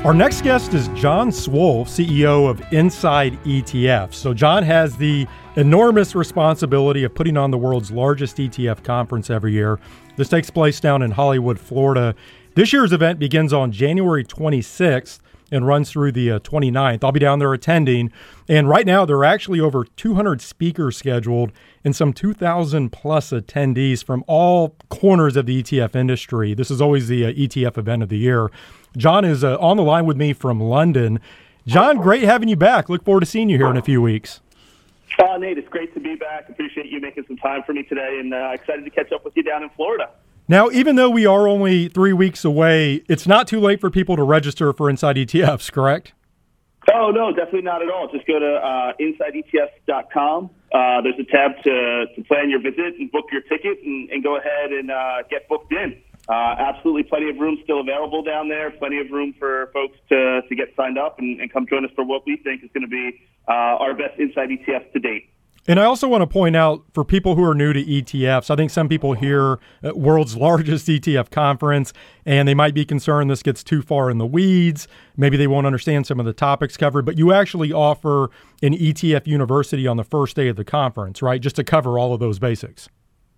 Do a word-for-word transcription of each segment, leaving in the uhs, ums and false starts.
Our next guest is John Swolf, C E O of Inside E T F. So John has the enormous responsibility of putting on the world's largest E T F conference every year. This takes place down in Hollywood, Florida. This year's event begins on January twenty-sixth and runs through the uh, twenty-ninth. I'll be down there attending. And right now, there are actually over two hundred speakers scheduled and some two thousand plus attendees from all corners of the E T F industry. This is always the uh, E T F event of the year. John is uh, on the line with me from London. John, great having you back. Look forward to seeing you here in a few weeks. Uh, Nate, it's great to be back. Appreciate you making some time for me today, and uh, excited to catch up with you down in Florida. Now, even though we are only three weeks away, it's not too late for people to register for Inside E T Fs, correct? Oh, no, definitely not at all. Just go to uh, inside E T F dot com. Uh, there's a tab to, to plan your visit and book your ticket, and, and go ahead and uh, get booked in. Uh, absolutely plenty of room still available down there, plenty of room for folks to, to get signed up and, and come join us for what we think is going to be uh, our best Inside E T Fs to date. And I also want to point out, for people who are new to E T Fs, I think some people hear uh, world's largest E T F conference, and they might be concerned this gets too far in the weeds. Maybe they won't understand some of the topics covered, but you actually offer an E T F university on the first day of the conference, right, just to cover all of those basics.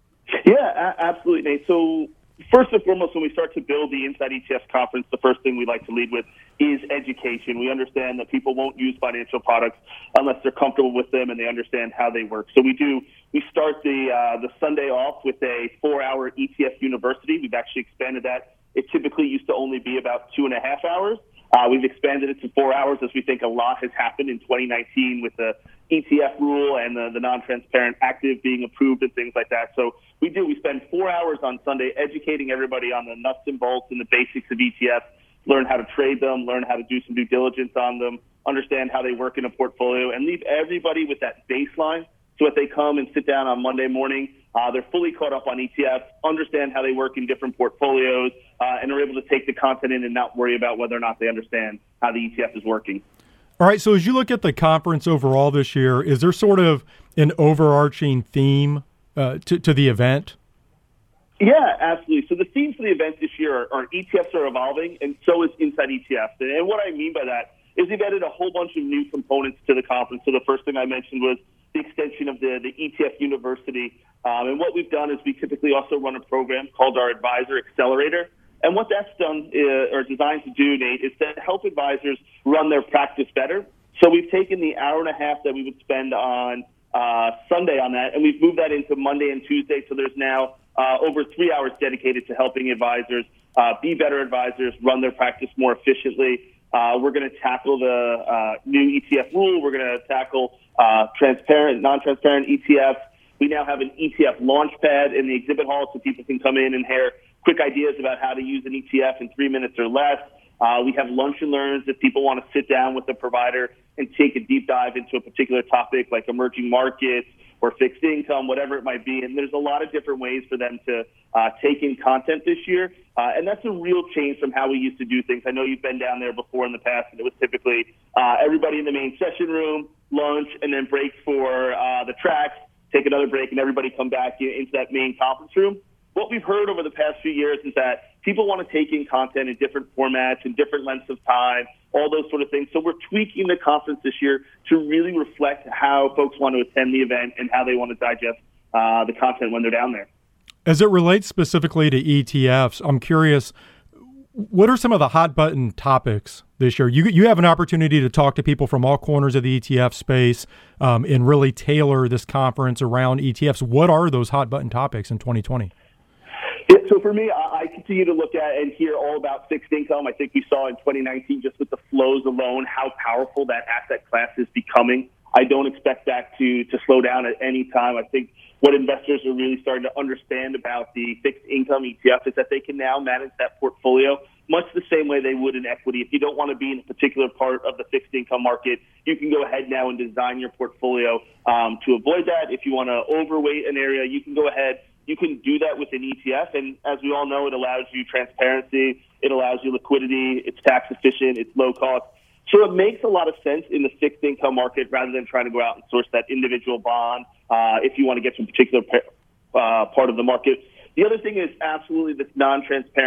Yeah, a- absolutely, Nate. So first and foremost, when we start to build the Inside E T F conference, the first thing we like to lead with is education. We understand that people won't use financial products unless they're comfortable with them and they understand how they work. So we do. We start the uh, the Sunday off with a four-hour E T F university. We've actually expanded that. It typically used to only be about two and a half hours. Uh, we've expanded it to four hours as we think a lot has happened in twenty nineteen with the E T F rule and the, the non-transparent active being approved and things like that. So we do. We spend four hours on Sunday educating everybody on the nuts and bolts and the basics of E T Fs, learn how to trade them, learn how to do some due diligence on them, understand how they work in a portfolio, and leave everybody with that baseline so that they come and sit down on Monday morning. Uh, they're fully caught up on E T Fs, understand how they work in different portfolios, uh, and are able to take the content in and not worry about whether or not they understand how the E T F is working. All right, so as you look at the conference overall this year, is there sort of an overarching theme uh, to, to the event? Yeah, absolutely. So the themes for the event this year are, are E T Fs are evolving, and so is Inside E T Fs. And, and what I mean by that is we've added a whole bunch of new components to the conference. So the first thing I mentioned was the extension of the, the E T F University. Um, and what we've done is we typically also run a program called our Advisor Accelerator. And what that's done uh, or designed to do, Nate, is to help advisors run their practice better. So we've taken the hour and a half that we would spend on uh, Sunday on that, and we've moved that into Monday and Tuesday. So there's now uh, over three hours dedicated to helping advisors uh, be better advisors, run their practice more efficiently. Uh, we're going to tackle the uh, new E T F rule. We're going to tackle uh, transparent, non-transparent E T Fs. We now have an E T F launch pad in the exhibit hall so people can come in and hear quick ideas about how to use an E T F in three minutes or less. Uh, we have lunch and learns if people want to sit down with the provider and take a deep dive into a particular topic like emerging markets or fixed income, whatever it might be. And there's a lot of different ways for them to uh, take in content this year. Uh, and that's a real change from how we used to do things. I know you've been down there before in the past, and it was typically uh, everybody in the main session room, lunch, and then break for uh, the tracks, take another break, and everybody come back into that main conference room. What we've heard over the past few years is that people want to take in content in different formats and different lengths of time, all those sort of things. So we're tweaking the conference this year to really reflect how folks want to attend the event and how they want to digest uh, the content when they're down there. As it relates specifically to E T Fs, I'm curious, what are some of the hot button topics this year? You you have an opportunity to talk to people from all corners of the E T F space um, and really tailor this conference around E T Fs. What are those hot button topics in twenty twenty? Yeah, so for me, I continue to look at and hear all about fixed income. I think we saw in twenty nineteen, just with the flows alone, how powerful that asset class is becoming. I don't expect that to, to slow down at any time. I think what investors are really starting to understand about the fixed income E T F is that they can now manage that portfolio much the same way they would in equity. If you don't want to be in a particular part of the fixed income market, you can go ahead now and design your portfolio um, to avoid that. If you want to overweight an area, you can go ahead. You can do that with an E T F, and as we all know, it allows you transparency, it allows you liquidity, it's tax efficient, it's low cost. So it makes a lot of sense in the fixed income market rather than trying to go out and source that individual bond uh, if you want to get to a particular uh, part of the market. The other thing is absolutely this non-transparent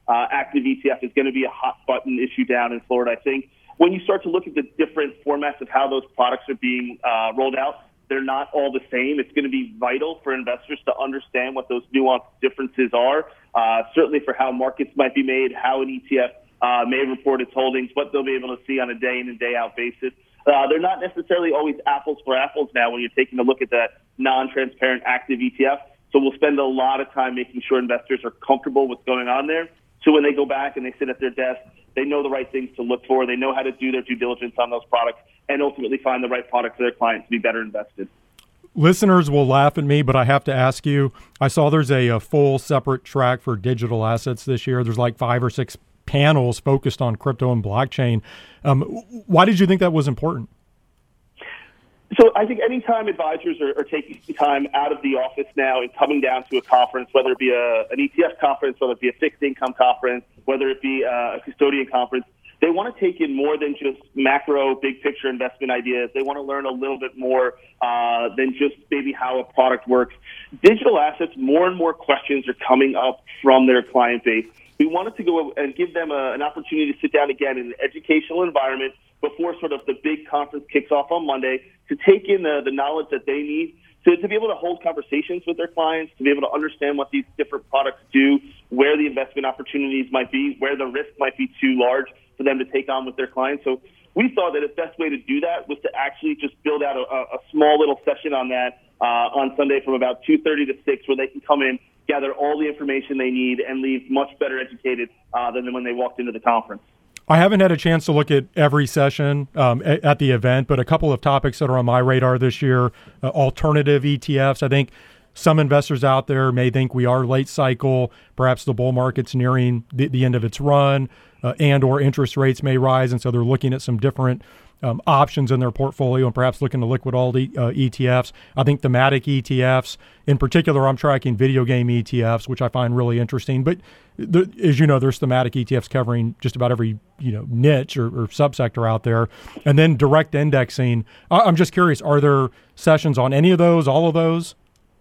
uh, active E T F is going to be a hot button issue down in Florida. I think when you start to look at the different formats of how those products are being uh, rolled out, they're not all the same. It's going to be vital for investors to understand what those nuanced differences are, uh, certainly for how markets might be made, how an E T F uh, may report its holdings, what they'll be able to see on a day in and day out basis. Uh, they're not necessarily always apples for apples now when you're taking a look at that non-transparent active E T F. So we'll spend a lot of time making sure investors are comfortable with what's going on there. So when they go back and they sit at their desk, they know the right things to look for. They know how to do their due diligence on those products and ultimately find the right product for their clients to be better invested. Listeners will laugh at me, but I have to ask you, I saw there's a, a full separate track for digital assets this year. There's like five or six panels focused on crypto and blockchain. Um, why did you think that was important? So I think anytime advisors are, are taking time out of the office now and coming down to a conference, whether it be a, an E T F conference, whether it be a fixed income conference, whether it be a custodian conference, they want to take in more than just macro, big picture investment ideas. They want to learn a little bit more uh, than just maybe how a product works. Digital assets, more and more questions are coming up from their client base. We wanted to go and give them a, an opportunity to sit down again in an educational environment before sort of the big conference kicks off on Monday, to take in the, the knowledge that they need to, to be able to hold conversations with their clients, to be able to understand what these different products do, where the investment opportunities might be, where the risk might be too large for them to take on with their clients. So we thought that the best way to do that was to actually just build out a, a small little session on that uh, on Sunday from about two thirty to six, where they can come in, gather all the information they need, and leave much better educated uh, than when they walked into the conference. I haven't had a chance to look at every session um, at, at the event, but a couple of topics that are on my radar this year, uh, alternative E T Fs. I think some investors out there may think we are late cycle, perhaps the bull market's nearing the, the end of its run, uh, and or interest rates may rise, and so they're looking at some different um, options in their portfolio and perhaps looking to liquid alt uh, E T Fs. I think thematic E T Fs, in particular, I'm tracking video game E T Fs, which I find really interesting. But the, as you know, there's thematic E T Fs covering just about every you know niche or, or subsector out there. And then direct indexing. I, I'm just curious, are there sessions on any of those, all of those?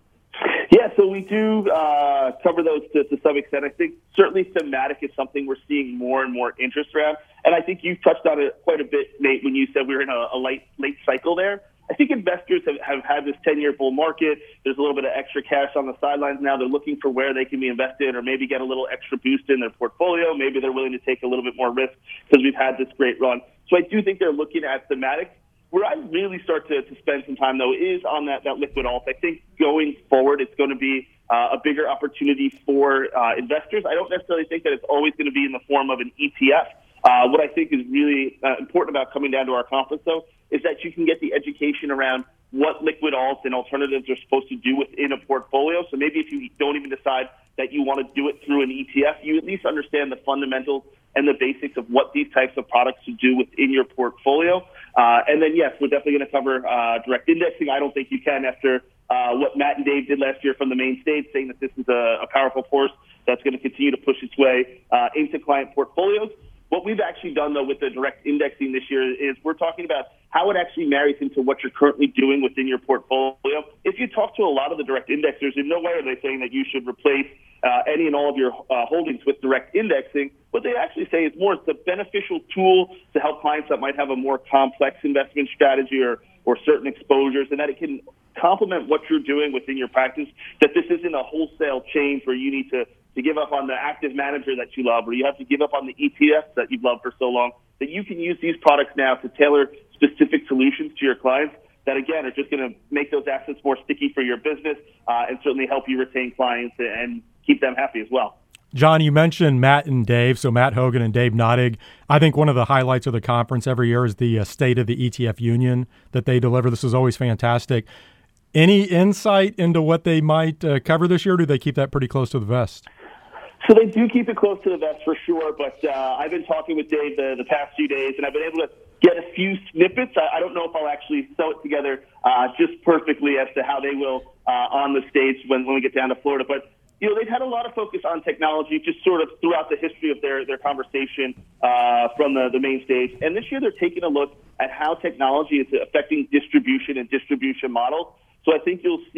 Yeah, so we do uh, cover those to, to some extent. I think certainly thematic is something we're seeing more and more interest around. And I think you touched on it quite a bit, Nate, when you said we were in a, a late late cycle there. I think investors have, have had this ten-year bull market. There's a little bit of extra cash on the sidelines now. They're looking for where they can be invested or maybe get a little extra boost in their portfolio. Maybe they're willing to take a little bit more risk because we've had this great run. So I do think they're looking at thematic. Where I really start to, to spend some time, though, is on that, that liquid alt. I think going forward, it's going to be uh, a bigger opportunity for uh, investors. I don't necessarily think that it's always going to be in the form of an E T F. Uh, what I think is really uh, important about coming down to our conference, though, is that you can get the education around what liquid alts and alternatives are supposed to do within a portfolio. So maybe if you don't even decide that you want to do it through an E T F, you at least understand the fundamentals and the basics of what these types of products should do within your portfolio. Uh, and then, yes, we're definitely going to cover uh, direct indexing. I don't think you can after uh, what Matt and Dave did last year from the main stage, saying that this is a, a powerful force that's going to continue to push its way uh, into client portfolios. What we've actually done, though, with the direct indexing this year is we're talking about how it actually marries into what you're currently doing within your portfolio. If you talk to a lot of the direct indexers, in no way are they saying that you should replace uh, any and all of your uh, holdings with direct indexing. What they actually say is more it's a beneficial tool to help clients that might have a more complex investment strategy or, or certain exposures, and that it can complement what you're doing within your practice, that this isn't a wholesale change where you need to to give up on the active manager that you love, or you have to give up on the E T Fs that you've loved for so long, that you can use these products now to tailor specific solutions to your clients that, again, are just going to make those assets more sticky for your business uh, and certainly help you retain clients and keep them happy as well. John, you mentioned Matt and Dave, so Matt Hogan and Dave Nottig. I think one of the highlights of the conference every year is the uh, State of the E T F Union that they deliver. This is always fantastic. Any insight into what they might uh, cover this year, or do they keep that pretty close to the vest? So they do keep it close to the vest for sure, but uh, I've been talking with Dave the, the past few days, and I've been able to get a few snippets. I, I don't know if I'll actually sew it together uh, just perfectly as to how they will uh, on the stage when, when we get down to Florida. But, you know, they've had a lot of focus on technology just sort of throughout the history of their, their conversation uh, from the, the main stage. And this year they're taking a look at how technology is affecting distribution and distribution models. So I think you'll see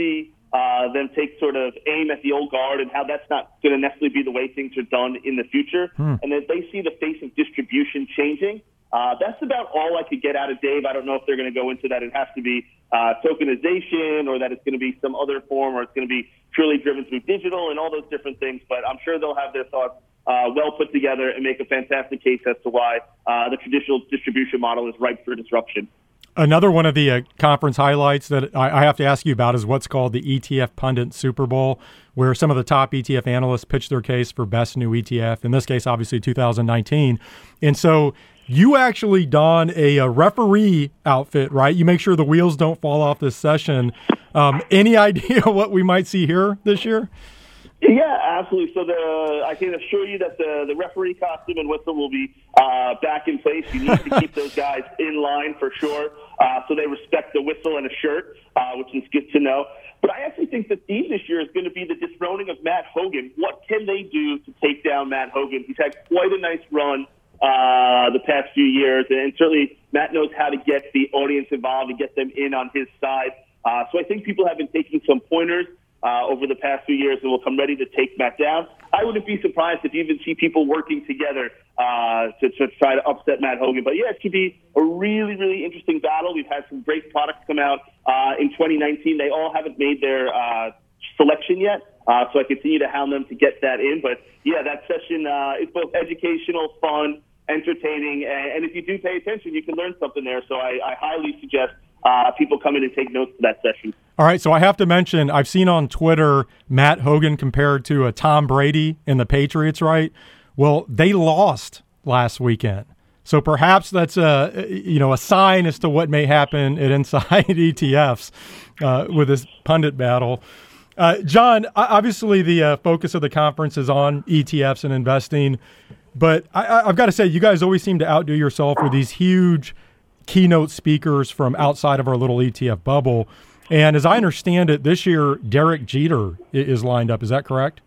uh, them take sort of aim at the old guard and how that's not going to necessarily be the way things are done in the future, hmm. and that they see the face of distribution changing. Uh, that's about all I could get out of Dave. I don't know if they're going to go into that. It has to be uh, tokenization, or that it's going to be some other form, or it's going to be purely driven through digital and all those different things. But I'm sure they'll have their thoughts uh, well put together and make a fantastic case as to why uh, the traditional distribution model is ripe for disruption. Another one of the uh, conference highlights that I, I have to ask you about is what's called the E T F Pundit Super Bowl, where some of the top E T F analysts pitch their case for best new E T F, in this case, obviously two thousand nineteen. And so you actually don a, a referee outfit, right? You make sure the wheels don't fall off this session. Um, any idea what we might see here this year? Yeah, absolutely. So the I can assure you that the, the referee costume and whistle will be uh, back in place. You need to keep those guys in line for sure, uh, so they respect the whistle and a shirt, uh, which is good to know. But I actually think the theme this year is going to be the dethroning of Matt Hogan. What can they do to take down Matt Hogan? He's had quite a nice run uh, the past few years, and certainly Matt knows how to get the audience involved and get them in on his side. Uh, so I think people have been taking some pointers Uh, over the past few years, and will come ready to take Matt down. I wouldn't be surprised if you even see people working together uh, to, to try to upset Matt Hogan. But yeah, it could be a really, really interesting battle. We've had some great products come out uh, in twenty nineteen. They all haven't made their uh, selection yet, uh, so I continue to hound them to get that in. But yeah, that session uh, is both educational, fun, entertaining, and, and if you do pay attention, you can learn something there. So I, I highly suggest Uh, people come in and take notes to that session. All right, so I have to mention, I've seen on Twitter Matt Hogan compared to a Tom Brady in the Patriots, right? Well, they lost last weekend. So perhaps that's a, you know, a sign as to what may happen at Inside E T Fs uh, with this pundit battle. Uh, John, obviously the uh, focus of the conference is on E T Fs and investing, but I, I've got to say, you guys always seem to outdo yourself with these huge keynote speakers from outside of our little E T F bubble. And as I understand it, this year, Derek Jeter is lined up. Is that correct?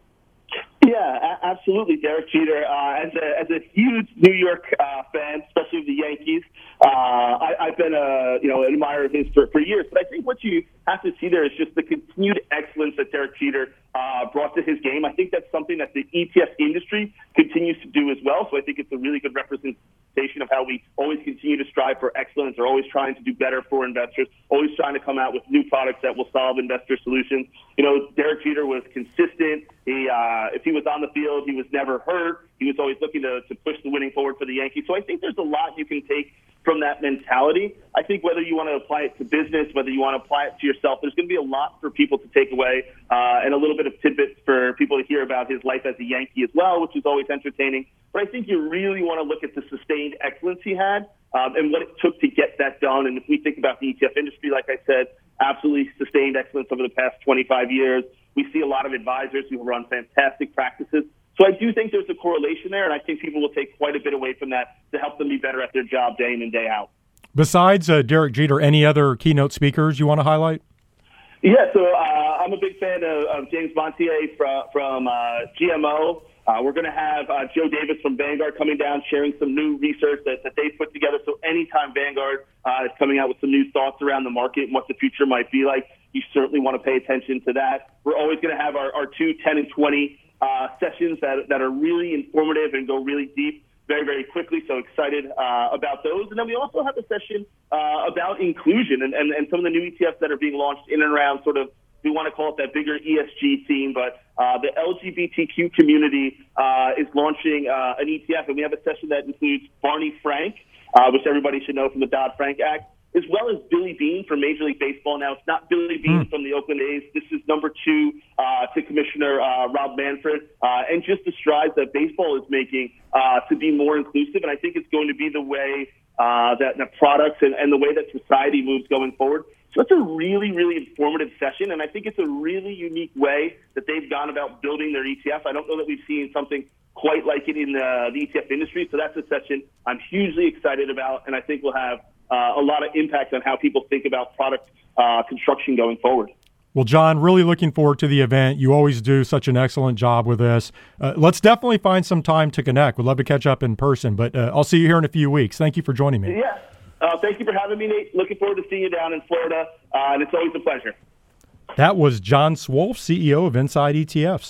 Yeah, a- absolutely. Derek Jeter, uh, as, a, as a huge New York uh, fan, especially of the Yankees, uh, I, I've been a you know an admirer of his for, for years. But I think what you have to see there is just the continued excellence that Derek Jeter uh, brought to his game. I think that's something that the E T F industry continues to do as well. So I think it's a really good representation of how we always continue to strive for excellence, or always trying to do better for investors, always trying to come out with new products that will solve investor solutions. You know, Derek Jeter was consistent. He, uh, if he was on the field, he was never hurt. He was always looking to, to push the winning forward for the Yankees. So I think there's a lot you can take from that mentality. I think whether you want to apply it to business, whether you want to apply it to yourself, there's going to be a lot for people to take away, uh, and a little bit of tidbits for people to hear about his life as a Yankee as well, which is always entertaining. But I think you really want to look at the sustained excellence he had, um, and what it took to get that done. And if we think about the E T F industry, like I said, absolutely sustained excellence over the past twenty-five years. We see a lot of advisors who run fantastic practices. So I do think there's a correlation there, and I think people will take quite a bit away from that to help them be better at their job day in and day out. Besides uh, Derek Jeter, any other keynote speakers you want to highlight? Yeah, so uh, I'm a big fan of, of James Montier from, from uh, G M O. Uh, we're going to have uh, Joe Davis from Vanguard coming down, sharing some new research that, that they've put together. So anytime Vanguard uh, is coming out with some new thoughts around the market and what the future might be like, you certainly want to pay attention to that. We're always going to have our, our two ten and twenty uh, sessions that, that are really informative and go really deep very, very quickly. So excited uh, about those. And then we also have a session uh, about inclusion and, and, and some of the new E T Fs that are being launched in and around sort of, we want to call it that bigger E S G theme, but uh, the L G B T Q community uh, is launching uh, an E T F, and we have a session that includes Barney Frank, uh, which everybody should know from the Dodd-Frank Act, as well as Billy Beane from Major League Baseball. Now, it's not Billy Beane mm. from the Oakland A's. This is number two uh, to Commissioner uh, Rob Manfred, uh, and just the strides that baseball is making uh, to be more inclusive. And I think it's going to be the way uh, that the products and, and the way that society moves going forward. So it's a really, really informative session, and I think it's a really unique way that they've gone about building their E T F. I don't know that we've seen something quite like it in the, the E T F industry, so that's a session I'm hugely excited about, and I think will have uh, a lot of impact on how people think about product uh, construction going forward. Well, John, really looking forward to the event. You always do such an excellent job with this. Uh, let's definitely find some time to connect. We'd love to catch up in person, but uh, I'll see you here in a few weeks. Thank you for joining me. Yeah. Uh, thank you for having me, Nate. Looking forward to seeing you down in Florida, uh, and it's always a pleasure. That was John Swolf, C E O of Inside E T Fs.